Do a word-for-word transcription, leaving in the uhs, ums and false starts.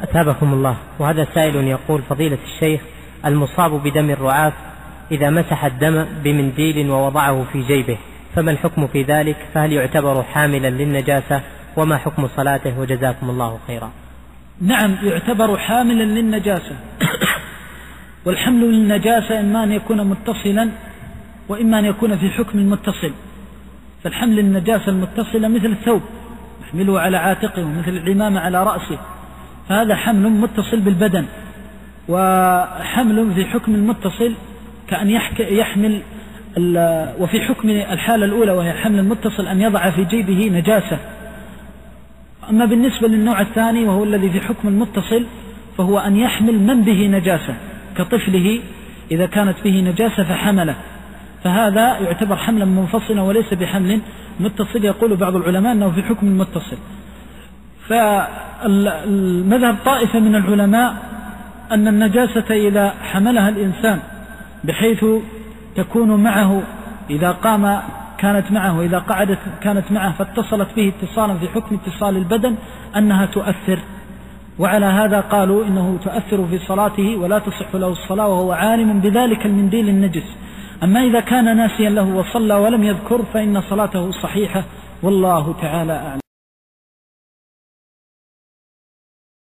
أثابكم الله. وهذا سائل يقول: فضيلة الشيخ، المصاب بدم الرعاف إذا مسح الدم بمنديل ووضعه في جيبه فما الحكم في ذلك؟ فهل يعتبر حاملا للنجاسة؟ وما حكم صلاته؟ وجزاكم الله خيرا. نعم، يعتبر حاملا للنجاسة. والحمل للنجاسة إما أن يكون متصلا وإما أن يكون في حكم المتصل. فالحمل للنجاسة المتصلة مثل الثوب يحمله على عاتقه ومثل العمامة على رأسه، فهذا حمل متصل بالبدن. وحمل في حكم المتصل كأن يحمل، وفي حكم الحالة الأولى وهي حمل المتصل أن يضع في جيبه نجاسة. أما بالنسبة للنوع الثاني وهو الذي في حكم المتصل فهو أن يحمل من به نجاسة كطفله إذا كانت به نجاسة فحمله، فهذا يعتبر حملا منفصلا وليس بحمل متصل. يقول بعض العلماء أنه في حكم المتصل. فالمذهب طائفة من العلماء أن النجاسة إذا حملها الإنسان بحيث تكون معه إذا قام كانت معه، إذا قعدت كانت معه، فاتصلت به اتصالا في حكم اتصال البدن أنها تؤثر. وعلى هذا قالوا إنه تؤثر في صلاته ولا تصح له الصلاة وهو عالم بذلك المنديل النجس. أما إذا كان ناسيا له وصلى ولم يذكر فإن صلاته صحيحة، والله تعالى أعلم.